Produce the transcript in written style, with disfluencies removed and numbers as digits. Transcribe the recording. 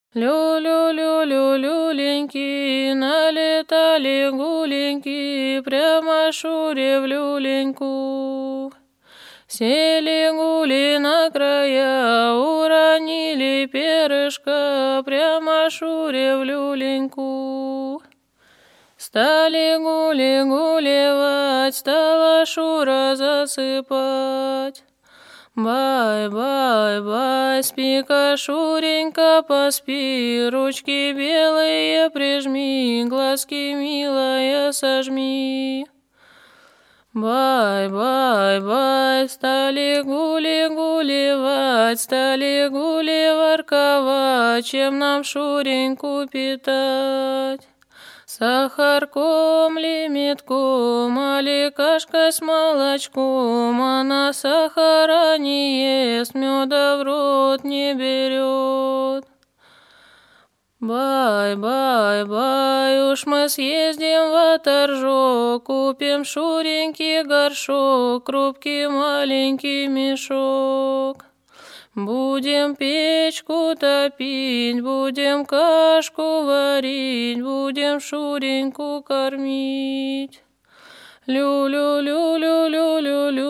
Лю-лю-лю-лю-люленьки, налетали гуленьки прямо Шуре в люленьку. Сели гули на края, уронили перышко прямо Шуре в люленьку. Стали гули гулевать, стала Шура засыпать. Бай-бай-бай, спи-ка, Шуренька, поспи, ручки белые прижми, глазки, милая, сожми. Бай-бай-бай, стали гули гулевать, стали гули ворковать, чем нам Шуреньку питать. Сахарком ли метком, али кашкой с молочком, она сахара не ест, меда в рот не берет. Бай-бай-бай, уж мы съездим в торжок, купим Шуреньке горшок, крупки маленький мешок. Будем печку топить, будем кашку варить, будем Шуреньку кормить. Лю-лю-лю-лю-лю-лю-лю.